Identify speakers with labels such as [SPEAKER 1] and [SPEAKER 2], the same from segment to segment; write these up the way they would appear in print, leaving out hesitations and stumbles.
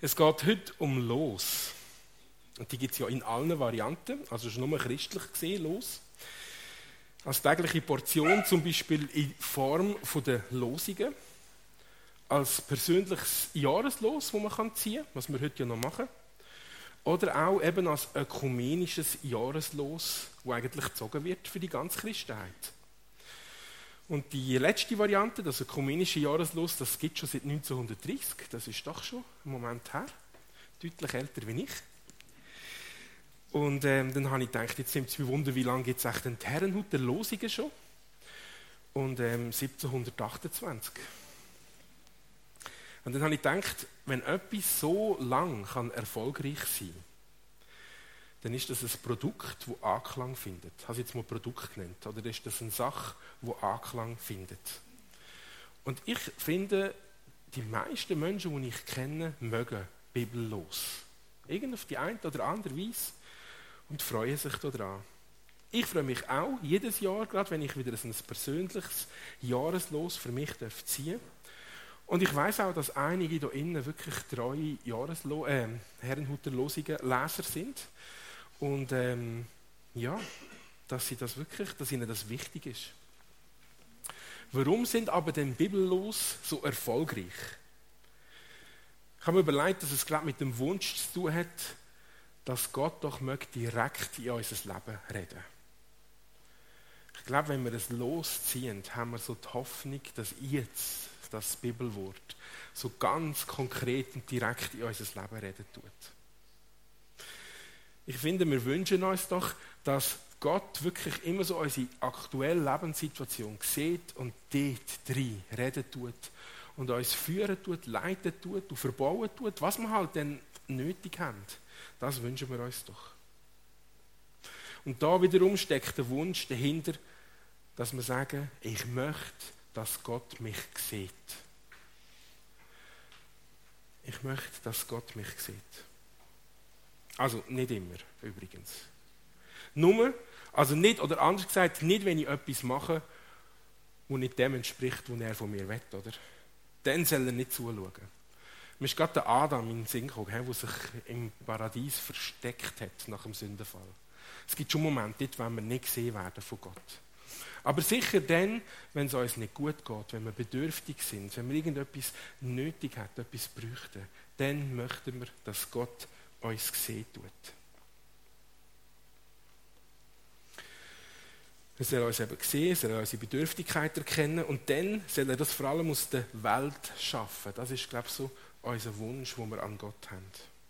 [SPEAKER 1] Es geht heute um Los. Und die gibt es ja in allen Varianten, also schon nur christlich gesehen, Los. Als tägliche Portion zum Beispiel in Form der Losungen. Als persönliches Jahreslos, das man ziehen kann, was wir heute ja noch machen. Oder auch eben als ökumenisches Jahreslos, das eigentlich gezogen wird für die ganze Christenheit. Und die letzte Variante, das ökumenische Jahreslos, das gibt es schon seit 1930. Das ist doch schon einen Moment her. Deutlich älter wie ich. Und dann habe ich gedacht, jetzt nimmt es mich Wunder, wie lange gibt es echt den Herrenhut der Losungen schon? Und 1728. Und dann habe ich gedacht, wenn etwas so lang erfolgreich sein kann, dann ist das ein Produkt, das Anklang findet. Ich habe es jetzt mal Produkt genannt. Oder ist das eine Sache, die Anklang findet? Und ich finde, die meisten Menschen, die ich kenne, mögen bibellos. Irgend auf die eine oder andere Weise. Und freuen sich daran. Ich freue mich auch jedes Jahr, gerade wenn ich wieder ein persönliches Jahreslos für mich ziehen darf. Und ich weiss auch, dass einige hier innen wirklich treue Herrenhuter Losungen Leser sind. Und dass ihnen das wichtig ist. Warum sind aber denn Bibellos so erfolgreich? Ich habe mir überlegt, dass es gerade mit dem Wunsch zu tun hat, dass Gott doch direkt in unser Leben reden. Ich glaube, wenn wir es losziehen, haben wir so die Hoffnung, dass jetzt das Bibelwort so ganz konkret und direkt in unser Leben reden tut. Ich finde, wir wünschen uns doch, dass Gott wirklich immer so unsere aktuelle Lebenssituation sieht und dort drin reden tut und uns führen tut, leiten tut und verbauen tut, was wir halt dann nötig haben. Das wünschen wir uns doch. Und da wiederum steckt der Wunsch dahinter, dass wir sagen, ich möchte, dass Gott mich sieht. Ich möchte, dass Gott mich sieht. Also nicht immer, übrigens. Nur, also nicht, oder anders gesagt, nicht, wenn ich etwas mache, das nicht dem entspricht, was er von mir will, oder? Dann soll er nicht zuschauen. Mir ist gerade der Adam in den Sinn gekommen, der sich im Paradies versteckt hat nach dem Sündenfall. Es gibt schon Momente, dort wollen wir nicht gesehen werden von Gott. Aber sicher dann, wenn es uns nicht gut geht, wenn wir bedürftig sind, wenn wir irgendetwas nötig haben, etwas bräuchten, dann möchten wir, dass Gott uns sehen tut. Er soll uns eben sehen, er soll unsere Bedürftigkeit erkennen und dann soll er das vor allem aus der Welt schaffen. Das ist, glaube ich, so unser Wunsch, den wir an Gott haben.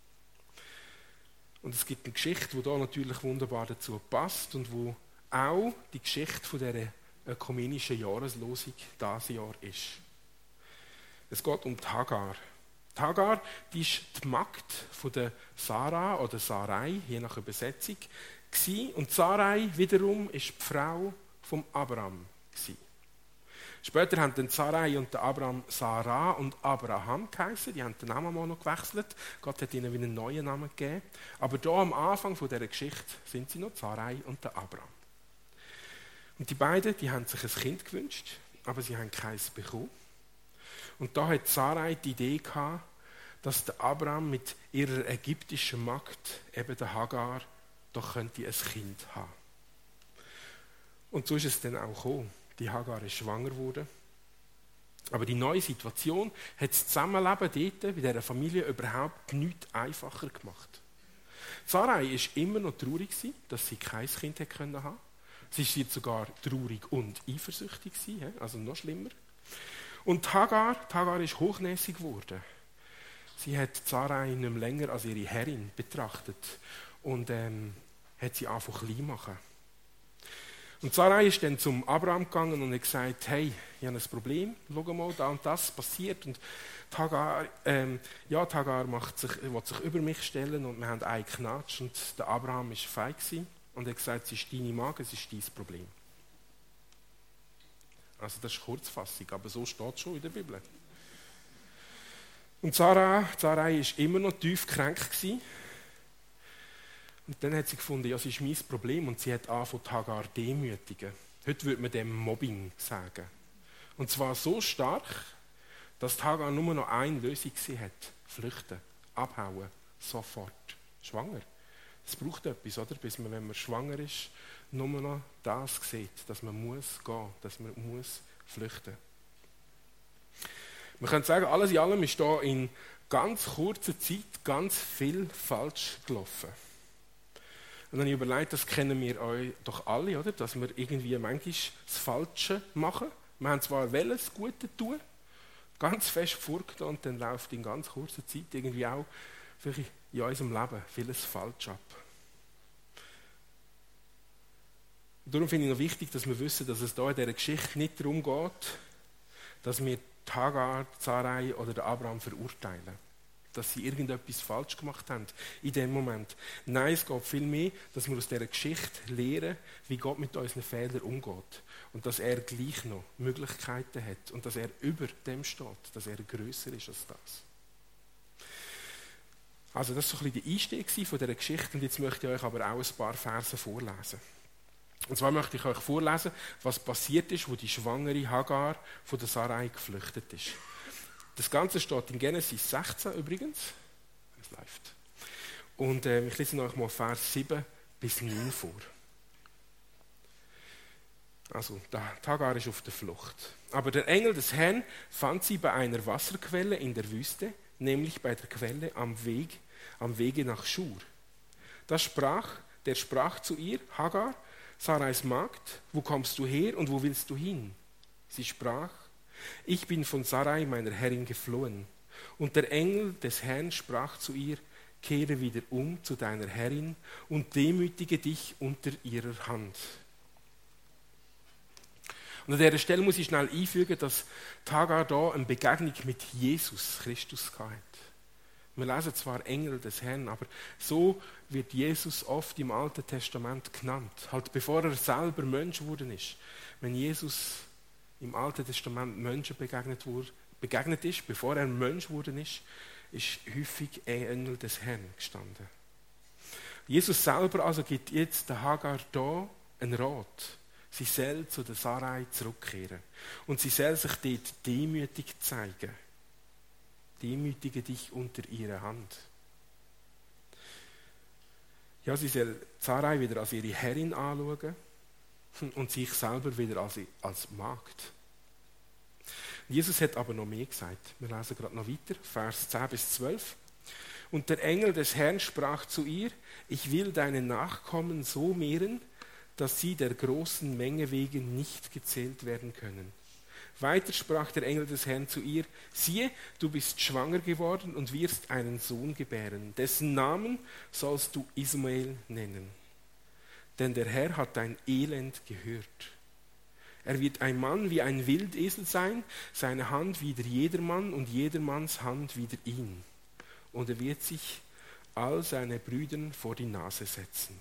[SPEAKER 1] Und es gibt eine Geschichte, die da natürlich wunderbar dazu passt und wo auch die Geschichte von dieser ökumenischen Jahreslosung dieses Jahr ist. Es geht um die Hagar. Die Hagar, die ist die Magd von der Sarah oder Sarai, je nach Übersetzung, gewesen. Und Sarai wiederum ist die Frau von Abraham gewesen. Später haben dann Sarai und der Abraham Sarah und Abraham geheißen. Die haben den Namen mal noch gewechselt. Gott hat ihnen wieder einen neuen Namen gegeben. Aber da am Anfang dieser Geschichte sind sie noch Sarai und der Abraham. Und die beiden, die haben sich ein Kind gewünscht, aber sie haben keins bekommen. Und da hat Sarai die Idee gehabt, dass der Abraham mit ihrer ägyptischen Magd, eben der Hagar, doch könnte ein Kind haben. Und so ist es dann auch gekommen. Die Hagar ist schwanger geworden. Aber die neue Situation hat das Zusammenleben dort, bei dieser Familie, überhaupt nichts einfacher gemacht. Sarai war immer noch traurig, dass sie kein Kind haben konnte. Sie war jetzt sogar traurig und eifersüchtig, also noch schlimmer. Und die Hagar ist hochnäsig geworden. Sie hat Sarai nicht mehr länger als ihre Herrin betrachtet und hat sie einfach klein machen. Und Sarai ist dann zum Abraham gegangen und hat gesagt, hey, ich habe ein Problem, schau mal, da und das passiert. Und die Hagar will sich über mich stellen und wir haben einen Knatsch. Und der Abraham war feig und hat gesagt, es ist deine Magd, es ist dein Problem. Also das ist Kurzfassung, aber so steht es schon in der Bibel. Und Sarai war immer noch tief krank gewesen. Und dann hat sie gefunden, ja, das ist mein Problem. Und sie hat angefangen, Hagar demütigen. Heute würde man dem Mobbing sagen. Und zwar so stark, dass Hagar nur noch eine Lösung hat: flüchten, abhauen. Sofort. Schwanger. Es braucht etwas, oder? Bis man, wenn man schwanger ist, nur noch das sieht, dass man muss gehen, dass man muss flüchten. Man könnte sagen, alles in allem ist da in ganz kurzer Zeit ganz viel falsch gelaufen. Und dann habe ich überlegt, das kennen wir euch doch alle, oder? Dass wir irgendwie manchmal das Falsche machen. Wir haben zwar das Gute tun, ganz fest vorgetan, und dann läuft in ganz kurzer Zeit irgendwie auch vielleicht in unserem Leben vieles falsch ab. Und darum finde ich noch wichtig, dass wir wissen, dass es da in dieser Geschichte nicht darum geht, dass wir die Hagar, die Sarai oder den Abraham verurteilen. Dass sie irgendetwas falsch gemacht haben in dem Moment. Nein, es geht vielmehr, dass wir aus dieser Geschichte lernen, wie Gott mit unseren Fehlern umgeht. Und dass er gleich noch Möglichkeiten hat. Und dass er über dem steht, dass er grösser ist als das. Also das war so ein bisschen der Einstieg von dieser Geschichte. Und jetzt möchte ich euch aber auch ein paar Verse vorlesen. Und zwar möchte ich euch vorlesen, was passiert ist, wo die schwangere Hagar von der Sarai geflüchtet ist. Das Ganze steht in Genesis 16 übrigens. Es läuft. Und ich lese euch mal Vers 7 bis 9 vor. Also, die Hagar ist auf der Flucht. Aber der Engel des Herrn fand sie bei einer Wasserquelle in der Wüste, nämlich bei der Quelle am Wege nach Schur. Der sprach zu ihr, Hagar, Sarais Magd, wo kommst du her und wo willst du hin? Sie sprach, ich bin von Sarai, meiner Herrin, geflohen. Und der Engel des Herrn sprach zu ihr, kehre wieder um zu deiner Herrin und demütige dich unter ihrer Hand. Und an dieser Stelle muss ich schnell einfügen, dass Hagar da eine Begegnung mit Jesus Christus hatte. Wir lesen zwar Engel des Herrn, aber so wird Jesus oft im Alten Testament genannt. Halt bevor er selber Mensch geworden ist. Wenn Jesus im Alten Testament Menschen begegnet ist, bevor er Mensch geworden ist häufig ein Engel des Herrn gestanden. Jesus selber also gibt jetzt der Hagar da einen Rat. Sie soll zu der Sarai zurückkehren. Und sie soll sich dort demütig zeigen. Demütige dich unter ihrer Hand. Ja, sie soll Sarai wieder als ihre Herrin anschauen und sich selber wieder als Magd. Jesus hat aber noch mehr gesagt. Wir lesen gerade noch weiter, Vers 10 bis 12. Und der Engel des Herrn sprach zu ihr, ich will deine Nachkommen so mehren, dass sie der großen Menge wegen nicht gezählt werden können. Weiter sprach der Engel des Herrn zu ihr, siehe, du bist schwanger geworden und wirst einen Sohn gebären, dessen Namen sollst du Ismael nennen. Denn der Herr hat dein Elend gehört. Er wird ein Mann wie ein Wildesel sein, seine Hand wider jedermann und jedermanns Hand wider ihn. Und er wird sich all seine Brüdern vor die Nase setzen.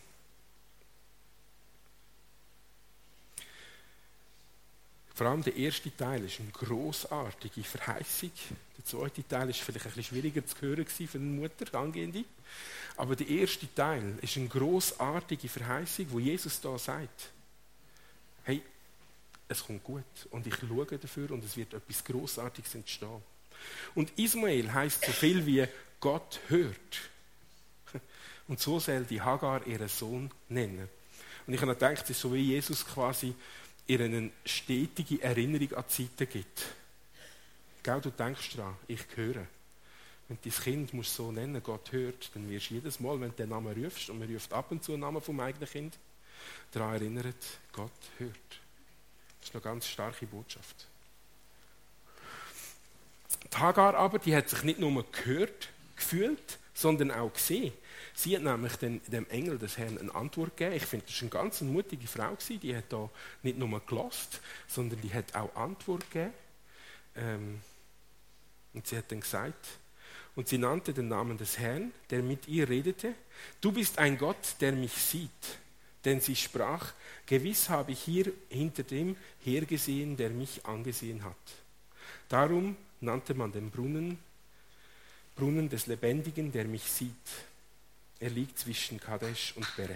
[SPEAKER 1] Vor allem der erste Teil ist eine grossartige Verheißung. Der zweite Teil ist vielleicht ein bisschen schwieriger zu hören für eine Mutter, die Angehende. Aber der erste Teil ist eine grossartige Verheißung, wo Jesus da sagt, hey, es kommt gut und ich schaue dafür und es wird etwas Grossartiges entstehen. Und Ismael heisst so viel wie Gott hört. Und so soll die Hagar ihren Sohn nennen. Und ich habe gedacht, es ist so wie Jesus quasi ihr eine stetige Erinnerung an die Zeiten gibt. Gell, du denkst daran, ich höre. Wenn du dein Kind musst so nennen, Gott hört, dann wirst du jedes Mal, wenn du den Namen rufst, und man ruft ab und zu einen Namen vom eigenen Kind, daran erinnert, Gott hört. Das ist eine ganz starke Botschaft. Die Hagar aber, die hat sich nicht nur gehört, gefühlt, sondern auch gesehen. Sie hat nämlich dem Engel des Herrn eine Antwort gegeben. Ich finde, das war eine ganz mutige Frau. Die hat da nicht nur gelassen, sondern die hat auch Antwort gegeben. Und sie hat dann gesagt, und sie nannte den Namen des Herrn, der mit ihr redete. Du bist ein Gott, der mich sieht. Denn sie sprach, gewiss habe ich hier hinter dem hergesehen, der mich angesehen hat. Darum nannte man den Brunnen des Lebendigen, der mich sieht. Er liegt zwischen Kadesh und Beret.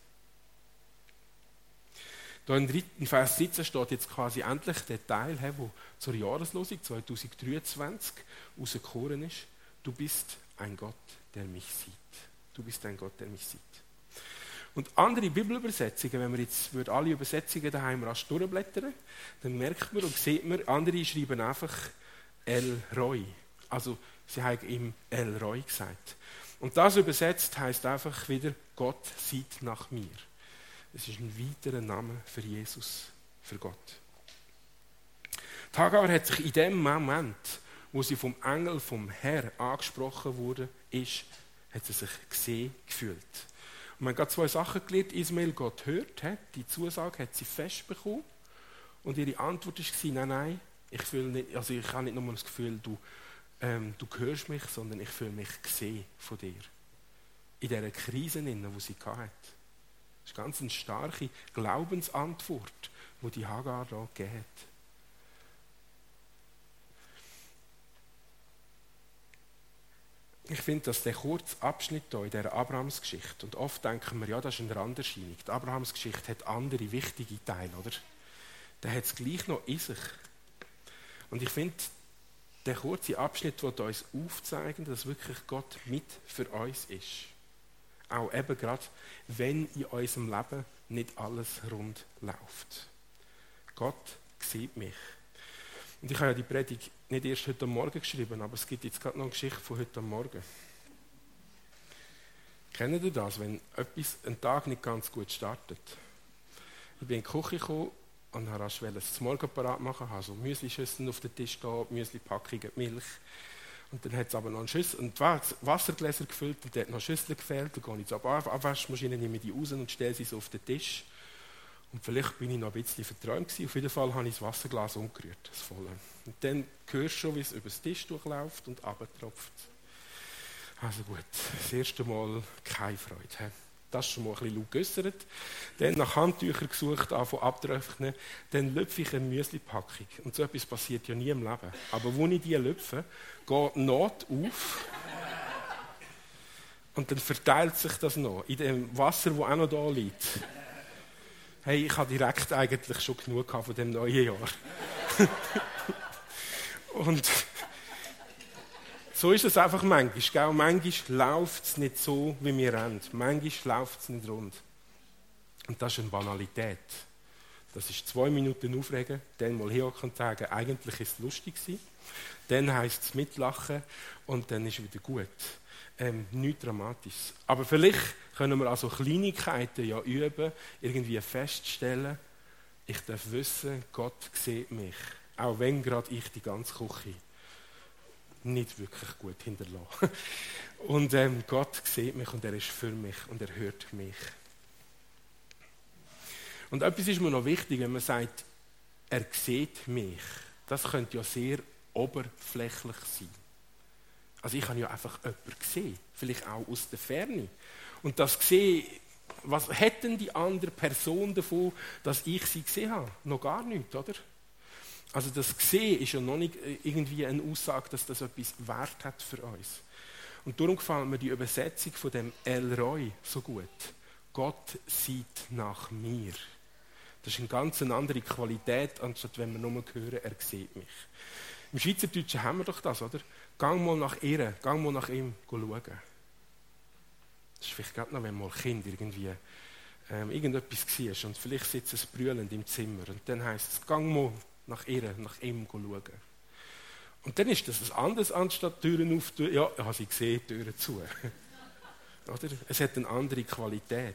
[SPEAKER 1] Da in Vers 17 steht jetzt quasi endlich der Teil, der zur Jahreslosung 2023 rausgekommen ist. Du bist ein Gott, der mich sieht. Du bist ein Gott, der mich sieht. Und andere Bibelübersetzungen, wenn wir jetzt alle Übersetzungen daheim rasch durchblättern, dann merkt man und sieht man, andere schreiben einfach El Roi. Also sie haben ihm El Roi gesagt. Und das übersetzt heißt einfach wieder, Gott sieht nach mir. Es ist ein weiterer Name für Jesus, für Gott. Die Hagar hat sich in dem Moment, wo sie vom Engel vom Herr angesprochen wurde, hat sie sich gesehen gefühlt. Und man hat gerade 2 Sachen gelernt. Ismael Gott hört, die Zusage hat sie festbekommen. Und ihre Antwort war, nein, ich habe nicht nur das Gefühl, du hörst mich, sondern ich fühle mich gesehen von dir. In dieser Krise, die sie hatte. Das ist ganz eine starke Glaubensantwort, die die Hagar da gegeben hat. Ich finde, dass der kurze Abschnitt hier in dieser Abrahamsgeschichte, und oft denken wir, ja, das ist eine Randerscheinung. Die Abrahamsgeschichte hat andere wichtige Teile, oder? Der hat es gleich noch in sich. Und ich finde, der kurze Abschnitt wird uns aufzeigen, dass wirklich Gott mit für uns ist. Auch eben gerade, wenn in unserem Leben nicht alles rund läuft. Gott sieht mich. Und ich habe ja die Predigt nicht erst heute Morgen geschrieben, aber es gibt jetzt gerade noch eine Geschichte von heute Morgen. Kennt ihr das, wenn ein Tag nicht ganz gut startet? Ich bin in die Küche gekommen und wollte das Morgen parat machen, habe so Müslischüsseln auf den Tisch da, Müslipackungen, Milch. Und dann hat es aber noch ein Wassergläser gefüllt und dort noch Schüssel gefehlt. Dann gehe ich zur Abwaschmaschine, nehme die raus und stelle sie so auf den Tisch. Und vielleicht bin ich noch ein bisschen verträumt gewesen. Auf jeden Fall habe ich das Wasserglas umgerührt, das volle. Und dann hörst du schon, wie es über den Tisch durchläuft und runtertropft. Also gut, das erste Mal keine Freude. He? Das ist schon mal ein bisschen laut geäussert. Dann nach Handtüchern gesucht, anfangen abtrocknen. Dann lüpfe ich eine Müslipackung. Und so etwas passiert ja nie im Leben. Aber wo ich die lüpfe, geht die Not auf. Und dann verteilt sich das noch in dem Wasser, das auch noch da liegt. Hey, ich habe direkt eigentlich schon genug von dem neuen Jahr. Und so ist es einfach manchmal. Gell? Manchmal läuft es nicht so, wie wir wollen. Manchmal läuft es nicht rund. Und das ist eine Banalität. Das ist 2 Minuten aufregen, dann mal hinhocken und sagen, eigentlich ist es lustig gewesen. Dann heisst es mitlachen und dann ist es wieder gut. Nichts Dramatisches. Aber vielleicht können wir also Kleinigkeiten ja üben, irgendwie feststellen, ich darf wissen, Gott sieht mich. Auch wenn gerade ich die ganze Küche nicht wirklich gut hinterlasse. Und Gott sieht mich und er ist für mich und er hört mich. Und etwas ist mir noch wichtig, wenn man sagt, er sieht mich. Das könnte ja sehr oberflächlich sein. Also ich habe ja einfach jemanden gesehen, vielleicht auch aus der Ferne. Und das gesehen, was hätten die andere Person davon, dass ich sie gesehen habe? Noch gar nichts, oder? Also das Gesehen ist ja noch nicht irgendwie eine Aussage, dass das etwas Wert hat für uns. Und darum gefällt mir die Übersetzung von dem El Roi so gut. Gott sieht nach mir. Das ist eine ganz andere Qualität, anstatt wenn wir nur hören, er sieht mich. Im Schweizerdeutschen haben wir doch das, oder? Gang mal nach ihr, gang mal nach ihm schauen. Das ist vielleicht gerade noch, wenn mal Kind irgendwie irgendetwas war und vielleicht sitzt es brüllend im Zimmer und dann heisst es, gang mal nach ihr, nach ihm schauen. Und dann ist das etwas anderes, anstatt Türen aufzutun. Ja, ich habe sie gesehen, Türen zu. Oder? Es hat eine andere Qualität.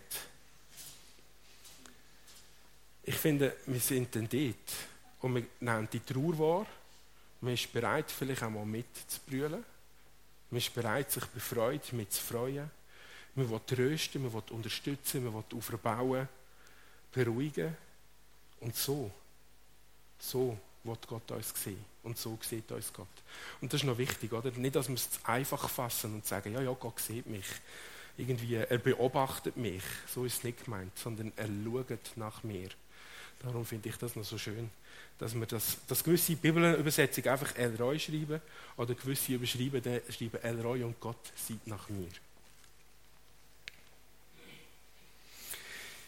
[SPEAKER 1] Ich finde, wir sind dann dort und wir nehmen die Trauer wahr. Man ist bereit, vielleicht auch mal mitzubrüllen. Man ist bereit, sich bei Freude mitzufreuen. Man will trösten, man will unterstützen, man will aufbauen, beruhigen. Und so will Gott uns sehen. Und so sieht uns Gott. Und das ist noch wichtig, oder? Nicht, dass wir es einfach fassen und sagen, ja, Gott sieht mich. Irgendwie, er beobachtet mich. So ist es nicht gemeint, sondern er schaut nach mir. Darum finde ich das noch so schön, dass wir das gewisse Bibelübersetzung einfach El Roi schreiben oder gewisse schreiben El Roi und Gott sieht nach mir.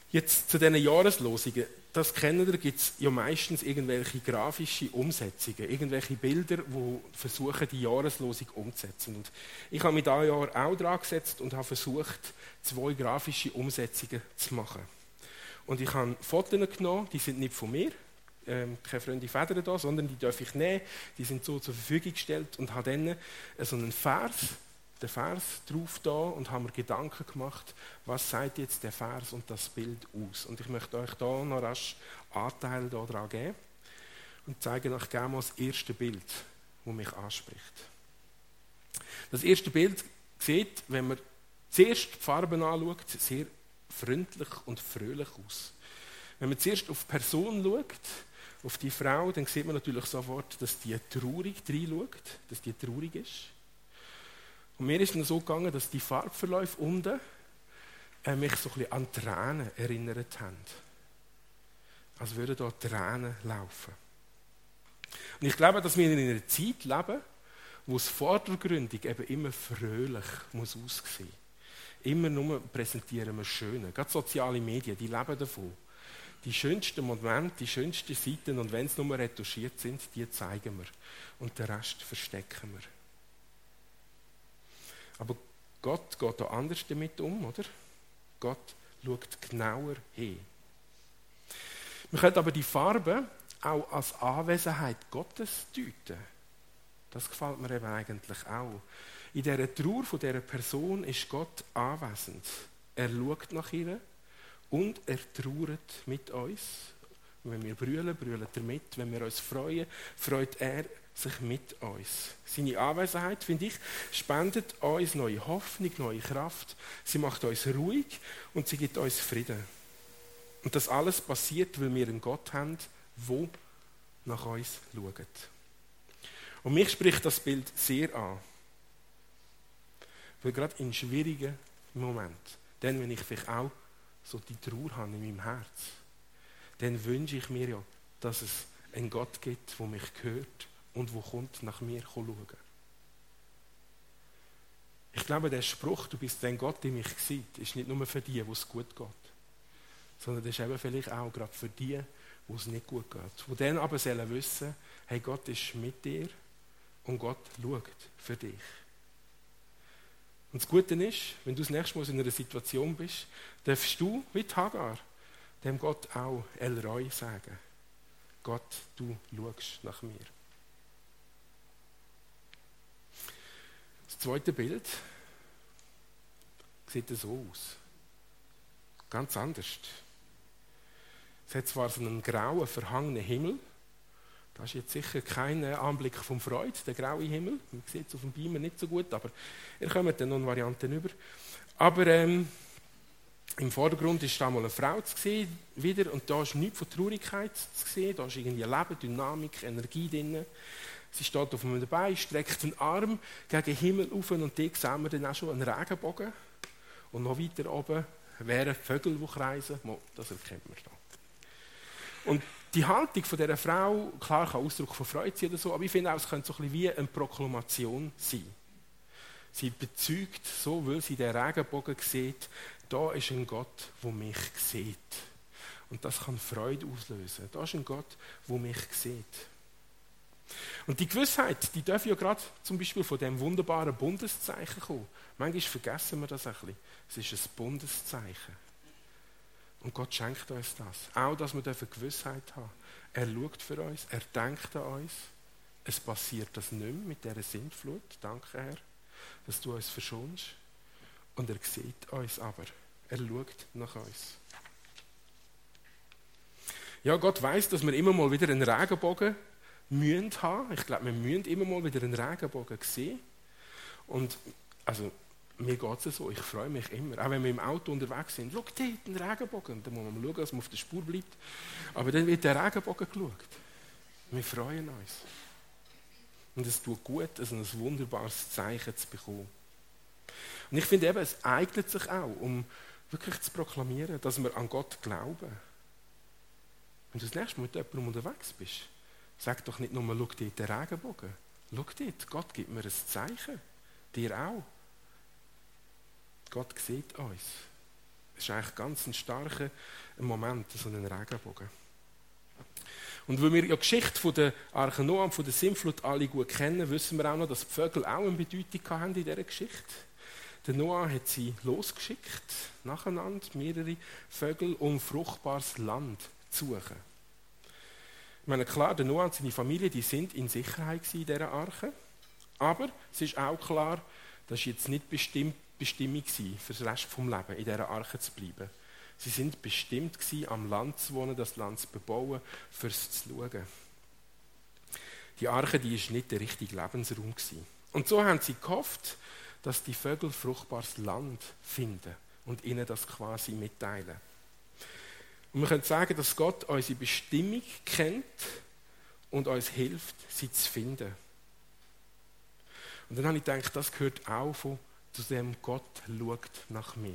[SPEAKER 1] Jetzt zu diesen Jahreslosungen. Das kennen ihr, gibt es ja meistens irgendwelche grafische Umsetzungen, irgendwelche Bilder, die versuchen, die Jahreslosung umzusetzen. Und ich habe mich dieses Jahr auch dran gesetzt und habe versucht, 2 grafische Umsetzungen zu machen. Und ich habe Fotos genommen, die sind nicht von mir, keine Freunde Federn da, sondern die darf ich nehmen, die sind so zur Verfügung gestellt und habe dann so einen den Vers drauf da und haben mir Gedanken gemacht, was sagt jetzt der Vers und das Bild aus. Und ich möchte euch da noch rasch Anteil daran geben und zeige euch gerne mal das erste Bild, das mich anspricht. Das erste Bild sieht, wenn man zuerst die Farben anschaut, sehr freundlich und fröhlich aus. Wenn man zuerst auf die Person schaut, auf die Frau, dann sieht man natürlich sofort, dass die traurig reinschaut, dass die traurig ist. Und mir ist es so gegangen, dass die Farbverläufe unten mich so ein bisschen an Tränen erinnert haben. Als würden da Tränen laufen. Und ich glaube, dass wir in einer Zeit leben, wo es vordergründig eben immer fröhlich muss aussehen. Immer nur präsentieren wir Schöne. Gerade soziale Medien, die leben davon. Die schönsten Momente, die schönsten Seiten, und wenn es nur retuschiert sind, die zeigen wir. Und den Rest verstecken wir. Aber Gott geht da anders damit um, oder? Gott schaut genauer hin. Wir können aber die Farbe auch als Anwesenheit Gottes deuten. Das gefällt mir eben eigentlich auch. In dieser Trauer von dieser Person ist Gott anwesend. Er schaut nach ihr und er trauert mit uns. Und wenn wir brüllen, brüllt er mit. Wenn wir uns freuen, freut er sich mit uns. Seine Anwesenheit, finde ich, spendet uns neue Hoffnung, neue Kraft. Sie macht uns ruhig und sie gibt uns Frieden. Und das alles passiert, weil wir einen Gott haben, der nach uns schaut. Und mich spricht das Bild sehr an. Weil gerade in schwierigen Momenten, dann, wenn ich vielleicht auch so die Trauer habe in meinem Herz, dann wünsche ich mir ja, dass es einen Gott gibt, der mich hört und der kommt nach mir schauen. Ich glaube, der Spruch, du bist ein Gott, der mich sieht, ist nicht nur für die, wo es gut geht, sondern das ist eben vielleicht auch gerade für die, wo es nicht gut geht. Die dann aber sollen wissen, hey, Gott ist mit dir und Gott schaut für dich. Und das Gute ist, wenn du das nächste Mal in einer Situation bist, darfst du, wie Hagar, dem Gott auch El Roi sagen. Gott, du schaust nach mir. Das zweite Bild sieht so aus. Ganz anders. Es hat zwar so einen grauen, verhangenen Himmel. Das ist jetzt sicher kein Anblick von Freude, der graue Himmel. Man sieht es auf dem Beamer nicht so gut, aber ihr kommt dann noch Varianten über. Aber im Vordergrund ist da mal eine Frau zu sehen, wieder, und da ist nichts von Traurigkeit zu sehen. Da ist irgendwie Leben, Dynamik, Energie drin. Sie steht auf einem Bein, streckt den Arm gegen den Himmel auf, und dort sehen wir dann auch schon einen Regenbogen. Und noch weiter oben wären Vögel, die kreisen. Das erkennt man da. Und die Haltung von dieser Frau, klar, kann Ausdruck von Freude sein oder so, aber ich finde auch, es könnte so ein bisschen wie eine Proklamation sein. Sie bezeugt, so weil sie den Regenbogen sieht, da ist ein Gott, der mich sieht. Und das kann Freude auslösen. Da ist ein Gott, der mich sieht. Und die Gewissheit, die darf ja gerade zum Beispiel von dem wunderbaren Bundeszeichen kommen. Manchmal vergessen wir das ein bisschen. Es ist ein Bundeszeichen. Und Gott schenkt uns das. Auch, dass wir eine Gewissheit haben. Er schaut für uns, er denkt an uns. Es passiert das nicht mehr mit dieser Sintflut. Danke, Herr, dass du uns verschonst. Und er sieht uns aber. Er schaut nach uns. Ja, Gott weiss, dass wir immer mal wieder einen Regenbogen müssen haben. Ich glaube, wir müssen immer mal wieder einen Regenbogen sehen. Und also, mir geht es so, ich freue mich immer. Auch wenn wir im Auto unterwegs sind, schau dort, ein Regenbogen. Dann muss man mal schauen, dass man auf der Spur bleibt. Aber dann wird der Regenbogen geschaut. Wir freuen uns. Und es tut gut, also ein wunderbares Zeichen zu bekommen. Und ich finde eben, es eignet sich auch, um wirklich zu proklamieren, dass wir an Gott glauben. Wenn du das nächste Mal mit jemandem unterwegs bist, sag doch nicht nur, schau dort den Regenbogen. Schau dort, Gott gibt mir ein Zeichen. Dir auch. Gott sieht uns. Das ist eigentlich ganz ein starker Moment, so ein Regenbogen. Und weil wir ja die Geschichte von der Arche Noah und von der Sintflut alle gut kennen, wissen wir auch noch, dass die Vögel auch eine Bedeutung hatten in dieser Geschichte. Der Noah hat sie losgeschickt, nacheinander, mehrere Vögel, um fruchtbares Land zu suchen. Ich meine, klar, der Noah und seine Familie, die sind in Sicherheit in dieser Arche. Aber es ist auch klar, das war jetzt nicht Bestimmung für den Rest des Lebens, in dieser Arche zu bleiben. Sie sind bestimmt am Land zu wohnen, das Land zu bebauen, fürs zu schauen. Die Arche, die war nicht der richtige Lebensraum. Und so haben sie gehofft, dass die Vögel fruchtbares Land finden und ihnen das quasi mitteilen. Und wir können sagen, dass Gott unsere Bestimmung kennt und uns hilft, sie zu finden. Und dann habe ich gedacht, das gehört auch zu dem Gott schaut nach mir.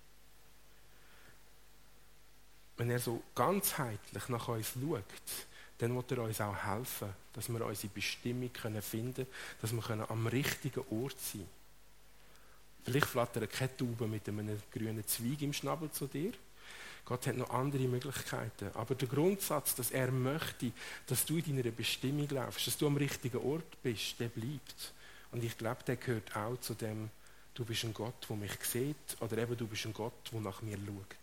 [SPEAKER 1] Wenn er so ganzheitlich nach uns schaut, dann wird er uns auch helfen, dass wir unsere Bestimmung finden können, dass wir am richtigen Ort sein können. Vielleicht flattert keine Taube mit einem grünen Zweig im Schnabel zu dir. Gott hat noch andere Möglichkeiten. Aber der Grundsatz, dass er möchte, dass du in deiner Bestimmung laufst, dass du am richtigen Ort bist, der bleibt. Und ich glaube, der gehört auch zu dem, du bist ein Gott, der mich sieht, oder eben du bist ein Gott, der nach mir schaut.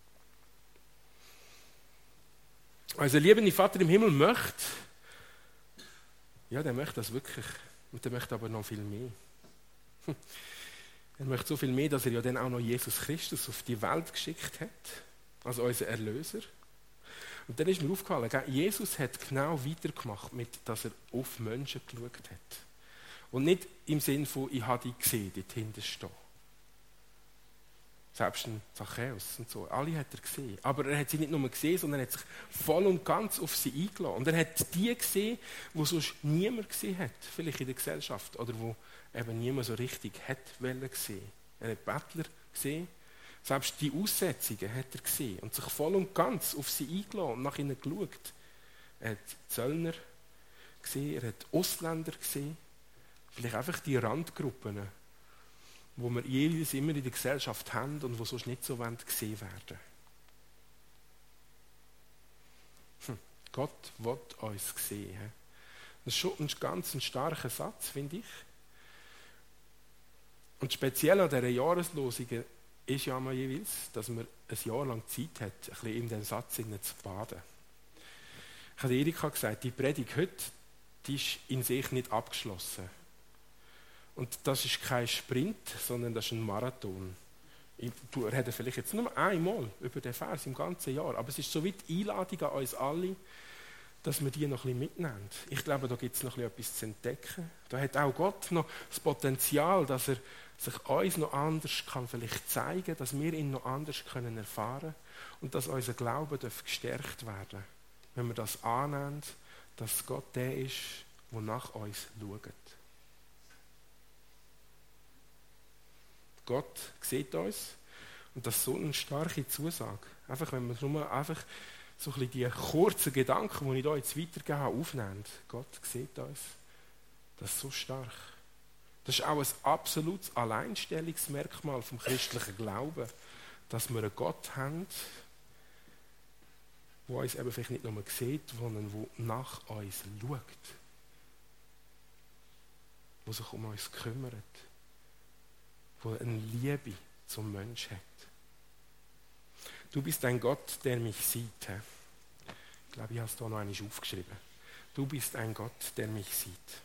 [SPEAKER 1] Also, liebende Vater im Himmel möchte, ja, der möchte das wirklich, und der möchte aber noch viel mehr. Er möchte so viel mehr, dass er ja dann auch noch Jesus Christus auf die Welt geschickt hat, als unser Erlöser. Und dann ist mir aufgefallen, Jesus hat genau weitergemacht, dass er auf Menschen geschaut hat. Und nicht im Sinn von, ich habe die gesehen, dort hinten stehen. Selbst ein Zachäus und so, alle hat er gesehen. Aber er hat sie nicht nur gesehen, sondern er hat sich voll und ganz auf sie eingeladen. Und er hat die gesehen, die sonst niemand gesehen hat, vielleicht in der Gesellschaft, oder wo eben niemand so richtig wollte sehen. Er hat Bettler gesehen, selbst die Aussetzungen hat er gesehen und sich voll und ganz auf sie eingeladen und nach ihnen geschaut. Er hat Zöllner gesehen, er hat Ausländer gesehen, vielleicht einfach die Randgruppen, wo wir jeweils immer in der Gesellschaft haben und die sonst nicht so gesehen werden. Gott will uns sehen. Das ist schon ein ganz starker Satz, finde ich. Und speziell an dieser Jahreslosung ist ja mal jeweils, dass man ein Jahr lang Zeit hat, ein bisschen in den Satz zu baden. Ich habe Erika gesagt, die Predigt heute, die ist in sich nicht abgeschlossen. Und das ist kein Sprint, sondern das ist ein Marathon. Du redest vielleicht jetzt nur einmal über den Vers im ganzen Jahr, aber es ist so wie die Einladung an uns alle, dass wir die noch ein bisschen mitnehmen. Ich glaube, da gibt es noch etwas zu entdecken. Da hat auch Gott noch das Potenzial, dass er sich uns noch anders kann vielleicht zeigen, dass wir ihn noch anders können erfahren und dass unser Glaube gestärkt werden darf, wenn wir das annehmen, dass Gott der ist, der nach uns schaut. Gott sieht uns und das ist so eine starke Zusage. Einfach, wenn wir nur einfach so ein bisschen die kurzen Gedanken, die ich da jetzt weitergegeben habe, aufnehmen. Gott sieht uns. Das ist so stark. Das ist auch ein absolutes Alleinstellungsmerkmal vom christlichen Glauben, dass wir einen Gott haben, der uns eben vielleicht nicht nur sieht, sondern der nach uns schaut. Der sich um uns kümmert. Der eine Liebe zum Menschen hat. Du bist ein Gott, der mich sieht. Ich glaube, ich habe es hier noch einmal aufgeschrieben. Du bist ein Gott, der mich sieht.